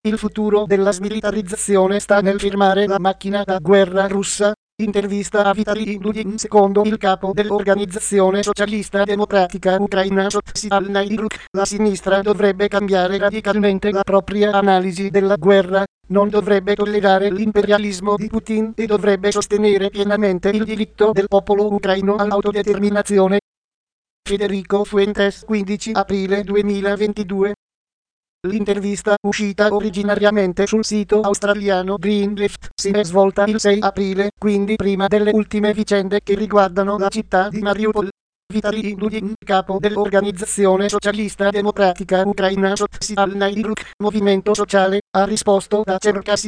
Il futuro della smilitarizzazione sta nel firmare la macchina da guerra russa. Intervista a Vitaliy Dugin, secondo il capo dell'Organizzazione Socialista Democratica Ucraina Sotsial Naidruk, la sinistra dovrebbe cambiare radicalmente la propria analisi della guerra, non dovrebbe tollerare l'imperialismo di Putin e dovrebbe sostenere pienamente il diritto del popolo ucraino all'autodeterminazione. Federico Fuentes, 15 aprile 2022. L'intervista, uscita originariamente sul sito australiano Green Left, si è svolta il 6 aprile, quindi prima delle ultime vicende che riguardano la città di Mariupol. Vitaliy Dugin, capo dell'Organizzazione Socialista Democratica Ucraina Sotsial Naidruk, movimento sociale, ha risposto da Cherkasy.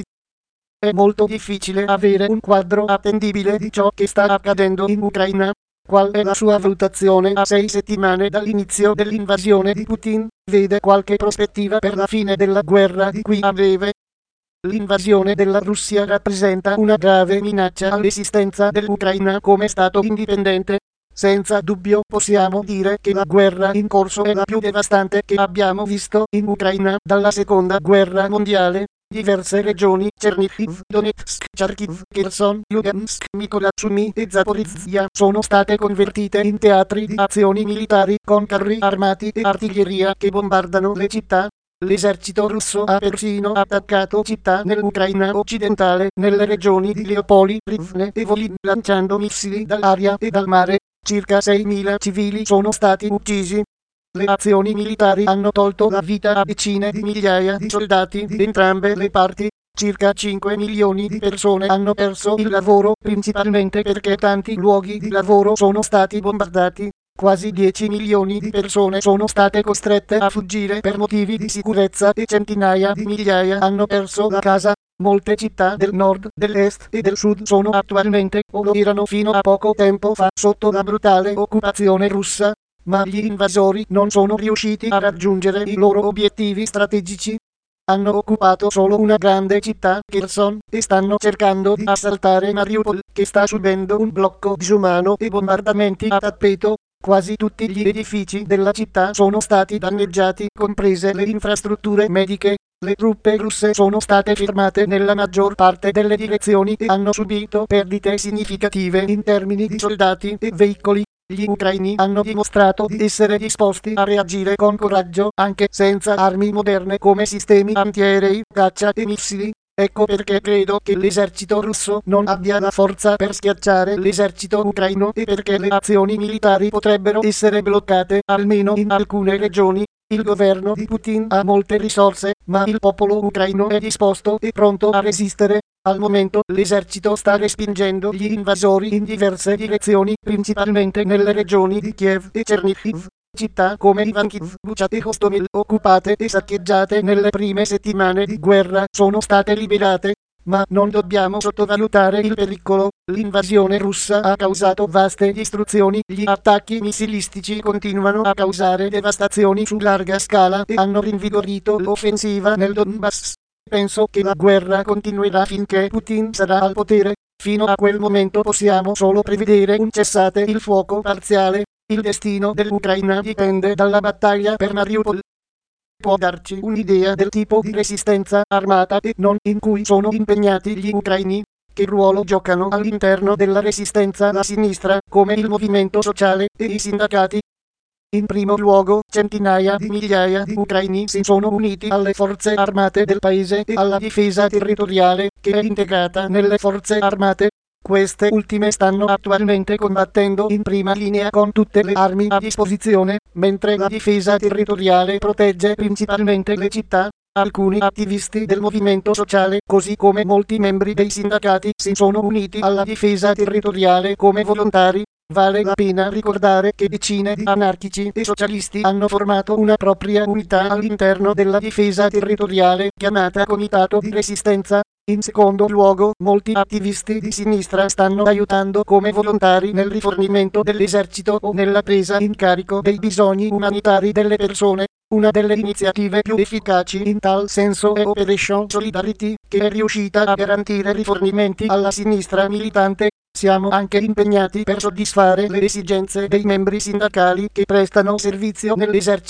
È molto difficile avere un quadro attendibile di ciò che sta accadendo in Ucraina. Qual è la sua valutazione a 6 settimane dall'inizio dell'invasione di Putin? Vede qualche prospettiva per la fine della guerra di qui a breve? L'invasione della Russia rappresenta una grave minaccia all'esistenza dell'Ucraina come Stato indipendente. Senza dubbio possiamo dire che la guerra in corso è la più devastante che abbiamo visto in Ucraina dalla seconda guerra mondiale. Diverse regioni, Chernihiv, Donetsk, Kharkiv, Kherson, Lugansk, Mykolaiv e Zaporizhzhia, sono state convertite in teatri di azioni militari con carri armati e artiglieria che bombardano le città. L'esercito russo ha persino attaccato città nell'Ucraina occidentale, nelle regioni di Leopoli, Rivne e Volyn, lanciando missili dall'aria e dal mare. Circa 6.000 civili sono stati uccisi. Le azioni militari hanno tolto la vita a decine di migliaia di soldati di entrambe le parti. Circa 5 milioni di persone hanno perso il lavoro, principalmente perché tanti luoghi di lavoro sono stati bombardati. Quasi 10 milioni di persone sono state costrette a fuggire per motivi di sicurezza e centinaia di migliaia hanno perso la casa. Molte città del nord, dell'est e del sud sono attualmente, o lo erano fino a poco tempo fa, sotto la brutale occupazione russa. Ma gli invasori non sono riusciti a raggiungere i loro obiettivi strategici. Hanno occupato solo una grande città, Kherson, e stanno cercando di assaltare Mariupol, che sta subendo un blocco disumano e bombardamenti a tappeto. Quasi tutti gli edifici della città sono stati danneggiati, comprese le infrastrutture mediche. Le truppe russe sono state fermate nella maggior parte delle direzioni e hanno subito perdite significative in termini di soldati e veicoli. Gli ucraini hanno dimostrato di essere disposti a reagire con coraggio anche senza armi moderne come sistemi antiaerei, caccia e missili. Ecco perché credo che l'esercito russo non abbia la forza per schiacciare l'esercito ucraino e perché le azioni militari potrebbero essere bloccate, almeno in alcune regioni. Il governo di Putin ha molte risorse, ma il popolo ucraino è disposto e pronto a resistere. Al momento l'esercito sta respingendo gli invasori in diverse direzioni, principalmente nelle regioni di Kiev e Chernihiv. Città come Ivankiv, Bucha e Hostomel, occupate e saccheggiate nelle prime settimane di guerra, sono state liberate. Ma non dobbiamo sottovalutare il pericolo. L'invasione russa ha causato vaste distruzioni, gli attacchi missilistici continuano a causare devastazioni su larga scala e hanno rinvigorito l'offensiva nel Donbass. Penso che la guerra continuerà finché Putin sarà al potere. Fino a quel momento possiamo solo prevedere un cessate il fuoco parziale. Il destino dell'Ucraina dipende dalla battaglia per Mariupol. Può darci un'idea del tipo di resistenza armata e non in cui sono impegnati gli ucraini? Che ruolo giocano all'interno della resistenza la sinistra, come il movimento sociale e i sindacati? In primo luogo, centinaia di migliaia di ucraini si sono uniti alle forze armate del paese e alla difesa territoriale, che è integrata nelle forze armate. Queste ultime stanno attualmente combattendo in prima linea con tutte le armi a disposizione, mentre la difesa territoriale protegge principalmente le città. Alcuni attivisti del movimento sociale, così come molti membri dei sindacati, si sono uniti alla difesa territoriale come volontari. Vale la pena ricordare che decine di anarchici e socialisti hanno formato una propria unità all'interno della difesa territoriale, chiamata Comitato di Resistenza. In secondo luogo, molti attivisti di sinistra stanno aiutando come volontari nel rifornimento dell'esercito o nella presa in carico dei bisogni umanitari delle persone. Una delle iniziative più efficaci in tal senso è Operation Solidarity, che è riuscita a garantire rifornimenti alla sinistra militante. Siamo anche impegnati per soddisfare le esigenze dei membri sindacali che prestano servizio nell'esercito.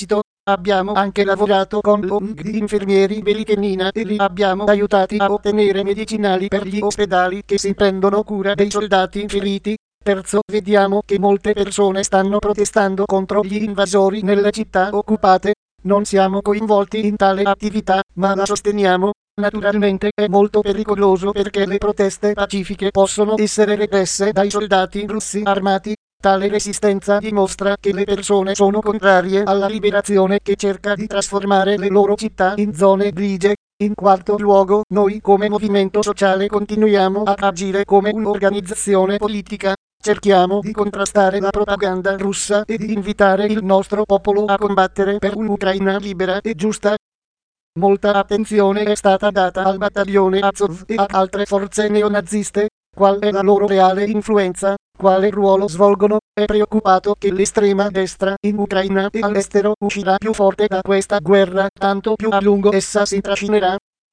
Abbiamo anche lavorato con l'ONG infermieri Bellichenina e li abbiamo aiutati a ottenere medicinali per gli ospedali che si prendono cura dei soldati feriti. Terzo, vediamo che molte persone stanno protestando contro gli invasori nelle città occupate. Non siamo coinvolti in tale attività, ma la sosteniamo. Naturalmente è molto pericoloso perché le proteste pacifiche possono essere represse dai soldati russi armati. Tale resistenza dimostra che le persone sono contrarie alla liberazione che cerca di trasformare le loro città in zone grigie. In quarto luogo, noi come movimento sociale continuiamo ad agire come un'organizzazione politica. Cerchiamo di contrastare la propaganda russa e di invitare il nostro popolo a combattere per un'Ucraina libera e giusta. Molta attenzione è stata data al battaglione Azov e ad altre forze neonaziste. Qual è la loro reale influenza? Quale ruolo svolgono? È preoccupato che l'estrema destra in Ucraina e all'estero uscirà più forte da questa guerra, tanto più a lungo essa si trascinerà.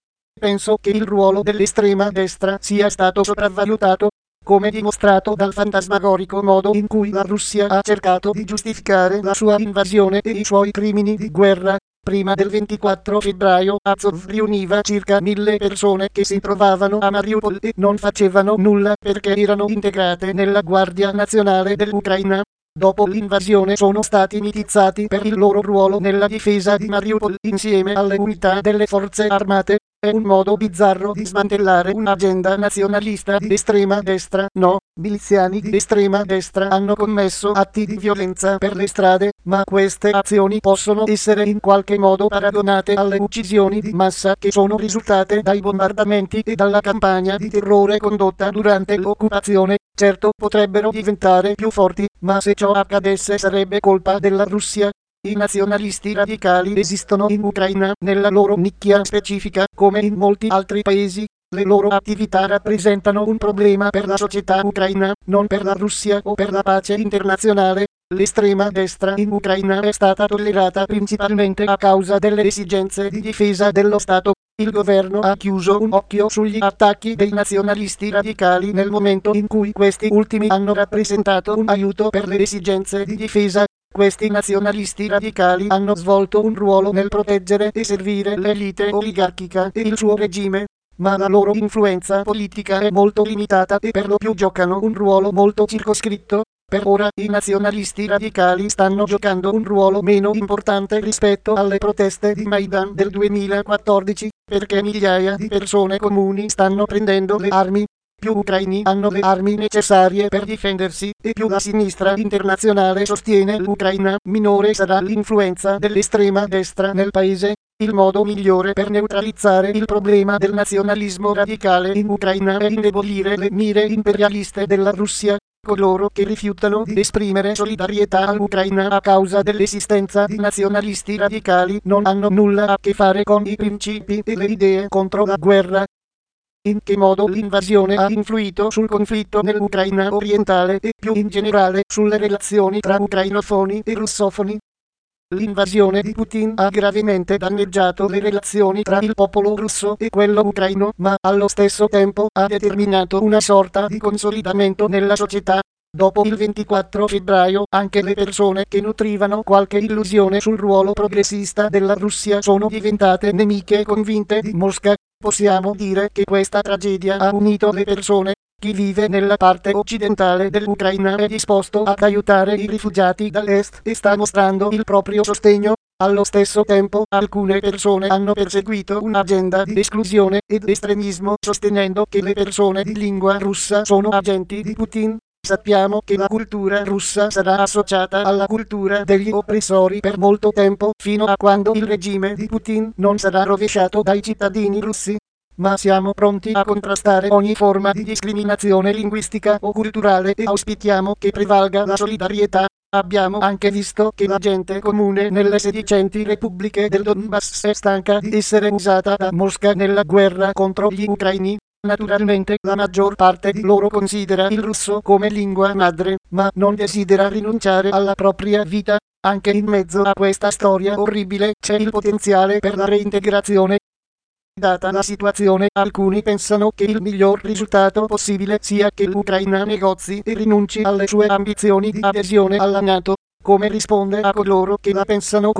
Penso che il ruolo dell'estrema destra sia stato sopravvalutato, come dimostrato dal fantasmagorico modo in cui la Russia ha cercato di giustificare la sua invasione e i suoi crimini di guerra. Prima del 24 febbraio Azov riuniva circa 1000 persone che si trovavano a Mariupol e non facevano nulla perché erano integrate nella Guardia Nazionale dell'Ucraina. Dopo l'invasione sono stati mitizzati per il loro ruolo nella difesa di Mariupol insieme alle unità delle forze armate. È un modo bizzarro di smantellare un'agenda nazionalista di estrema destra. No, miliziani di estrema destra hanno commesso atti di violenza per le strade, ma queste azioni possono essere in qualche modo paragonate alle uccisioni di massa che sono risultate dai bombardamenti e dalla campagna di terrore condotta durante l'occupazione. Certo, potrebbero diventare più forti, ma se ciò accadesse sarebbe colpa della Russia. I nazionalisti radicali esistono in Ucraina nella loro nicchia specifica, come in molti altri paesi. Le loro attività rappresentano un problema per la società ucraina, non per la Russia o per la pace internazionale. L'estrema destra in Ucraina è stata tollerata principalmente a causa delle esigenze di difesa dello Stato. Il governo ha chiuso un occhio sugli attacchi dei nazionalisti radicali nel momento in cui questi ultimi hanno rappresentato un aiuto per le esigenze di difesa. Questi nazionalisti radicali hanno svolto un ruolo nel proteggere e servire l'elite oligarchica e il suo regime, ma la loro influenza politica è molto limitata e per lo più giocano un ruolo molto circoscritto. Per ora i nazionalisti radicali stanno giocando un ruolo meno importante rispetto alle proteste di Maidan del 2014, perché migliaia di persone comuni stanno prendendo le armi. Più ucraini hanno le armi necessarie per difendersi e più la sinistra internazionale sostiene l'Ucraina, minore sarà l'influenza dell'estrema destra nel paese. Il modo migliore per neutralizzare il problema del nazionalismo radicale in Ucraina è indebolire le mire imperialiste della Russia. Coloro che rifiutano di esprimere solidarietà all'Ucraina a causa dell'esistenza di nazionalisti radicali non hanno nulla a che fare con i principi e le idee contro la guerra. In che modo l'invasione ha influito sul conflitto nell'Ucraina orientale e più in generale sulle relazioni tra ucrainofoni e russofoni? L'invasione di Putin ha gravemente danneggiato le relazioni tra il popolo russo e quello ucraino, ma allo stesso tempo ha determinato una sorta di consolidamento nella società. Dopo il 24 febbraio, anche le persone che nutrivano qualche illusione sul ruolo progressista della Russia sono diventate nemiche convinte di Mosca. Possiamo dire che questa tragedia ha unito le persone. Chi vive nella parte occidentale dell'Ucraina è disposto ad aiutare i rifugiati dall'est e sta mostrando il proprio sostegno. Allo stesso tempo, alcune persone hanno perseguito un'agenda di esclusione ed estremismo sostenendo che le persone di lingua russa sono agenti di Putin. Sappiamo che la cultura russa sarà associata alla cultura degli oppressori per molto tempo, fino a quando il regime di Putin non sarà rovesciato dai cittadini russi. Ma siamo pronti a contrastare ogni forma di discriminazione linguistica o culturale e auspichiamo che prevalga la solidarietà. Abbiamo anche visto che la gente comune nelle sedicenti repubbliche del Donbass è stanca di essere usata da Mosca nella guerra contro gli ucraini. Naturalmente la maggior parte di loro considera il russo come lingua madre, ma non desidera rinunciare alla propria vita. Anche in mezzo a questa storia orribile c'è il potenziale per la reintegrazione. Data la situazione, alcuni pensano che il miglior risultato possibile sia che l'Ucraina negozi e rinunci alle sue ambizioni di adesione alla NATO. Come risponde a coloro che la pensano così?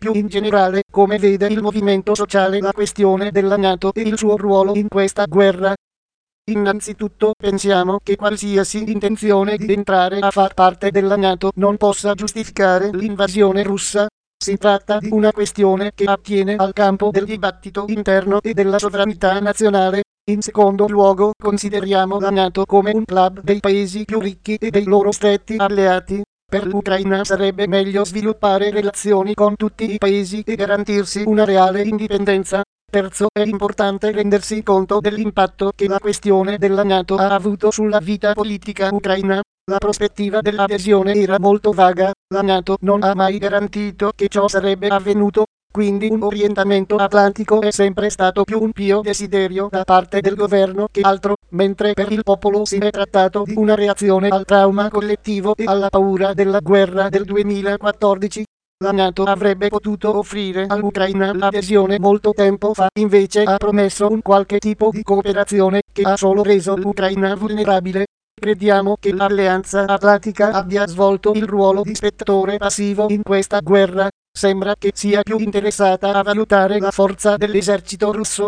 Più in generale, come vede il movimento sociale la questione della NATO e il suo ruolo in questa guerra? Innanzitutto pensiamo che qualsiasi intenzione di entrare a far parte della NATO non possa giustificare l'invasione russa. Si tratta di una questione che attiene al campo del dibattito interno e della sovranità nazionale. In secondo luogo, consideriamo la NATO come un club dei paesi più ricchi e dei loro stretti alleati. Per l'Ucraina sarebbe meglio sviluppare relazioni con tutti i paesi e garantirsi una reale indipendenza. Terzo, è importante rendersi conto dell'impatto che la questione della NATO ha avuto sulla vita politica ucraina. La prospettiva dell'adesione era molto vaga, la NATO non ha mai garantito che ciò sarebbe avvenuto, quindi un orientamento atlantico è sempre stato più un pio desiderio da parte del governo che altro, mentre per il popolo si è trattato di una reazione al trauma collettivo e alla paura della guerra del 2014. La NATO avrebbe potuto offrire all'Ucraina l'adesione molto tempo fa, invece ha promesso un qualche tipo di cooperazione che ha solo reso l'Ucraina vulnerabile. Crediamo che l'Alleanza Atlantica abbia svolto il ruolo di spettatore passivo in questa guerra. Sembra che sia più interessata a valutare la forza dell'esercito russo.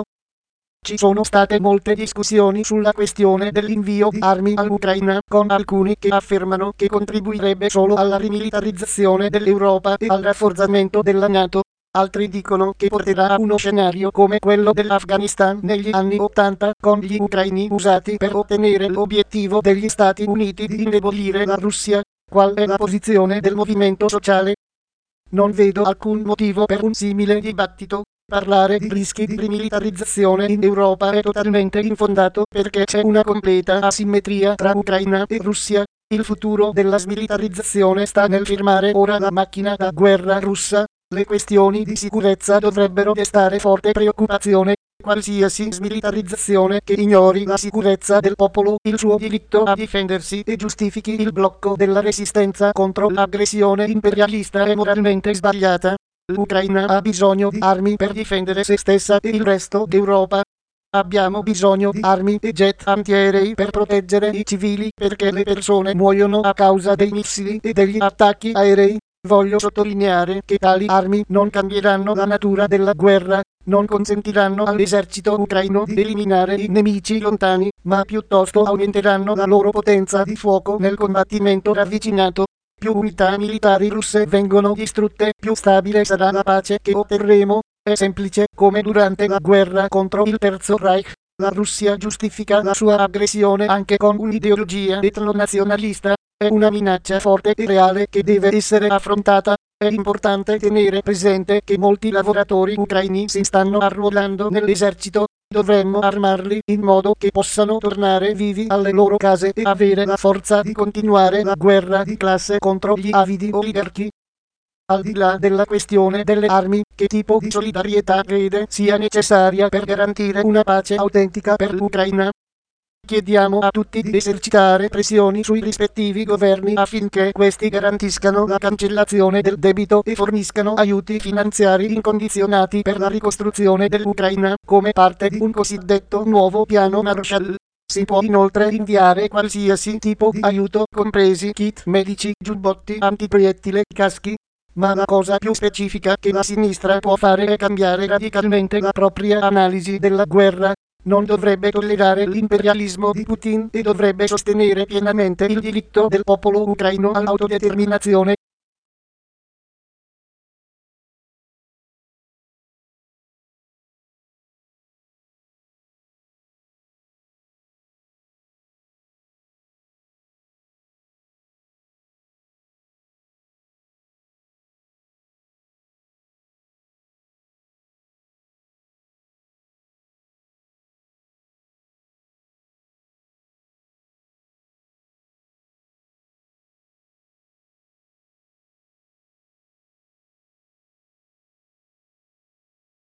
Ci sono state molte discussioni sulla questione dell'invio di armi all'Ucraina, con alcuni che affermano che contribuirebbe solo alla rimilitarizzazione dell'Europa e al rafforzamento della NATO. Altri dicono che porterà a uno scenario come quello dell'Afghanistan negli anni '80, con gli ucraini usati per ottenere l'obiettivo degli Stati Uniti di indebolire la Russia. Qual è la posizione del movimento sociale? Non vedo alcun motivo per un simile dibattito. Parlare di rischi di rimilitarizzazione in Europa è totalmente infondato perché c'è una completa asimmetria tra Ucraina e Russia. Il futuro della smilitarizzazione sta nel fermare ora la macchina da guerra russa. Le questioni di sicurezza dovrebbero destare forte preoccupazione. Qualsiasi smilitarizzazione che ignori la sicurezza del popolo, il suo diritto a difendersi e giustifichi il blocco della resistenza contro l'aggressione imperialista è moralmente sbagliata. L'Ucraina ha bisogno di armi per difendere se stessa e il resto d'Europa. Abbiamo bisogno di armi e jet antiaerei per proteggere i civili perché le persone muoiono a causa dei missili e degli attacchi aerei. Voglio sottolineare che tali armi non cambieranno la natura della guerra, non consentiranno all'esercito ucraino di eliminare i nemici lontani, ma piuttosto aumenteranno la loro potenza di fuoco nel combattimento ravvicinato. Più unità militari russe vengono distrutte, più stabile sarà la pace che otterremo. È semplice, come durante la guerra contro il Terzo Reich. La Russia giustifica la sua aggressione anche con un'ideologia etnonazionalista. È una minaccia forte e reale che deve essere affrontata. È importante tenere presente che molti lavoratori ucraini si stanno arruolando nell'esercito. Dovremmo armarli in modo che possano tornare vivi alle loro case e avere la forza di continuare la guerra di classe contro gli avidi oligarchi. Al di là della questione delle armi, che tipo di solidarietà crede sia necessaria per garantire una pace autentica per l'Ucraina? Chiediamo a tutti di esercitare pressioni sui rispettivi governi affinché questi garantiscano la cancellazione del debito e forniscano aiuti finanziari incondizionati per la ricostruzione dell'Ucraina, come parte di un cosiddetto nuovo piano Marshall. Si può inoltre inviare qualsiasi tipo di aiuto, compresi kit medici, giubbotti antiproiettile, caschi. Ma la cosa più specifica che la sinistra può fare è cambiare radicalmente la propria analisi della guerra. Non dovrebbe tollerare l'imperialismo di Putin e dovrebbe sostenere pienamente il diritto del popolo ucraino all'autodeterminazione.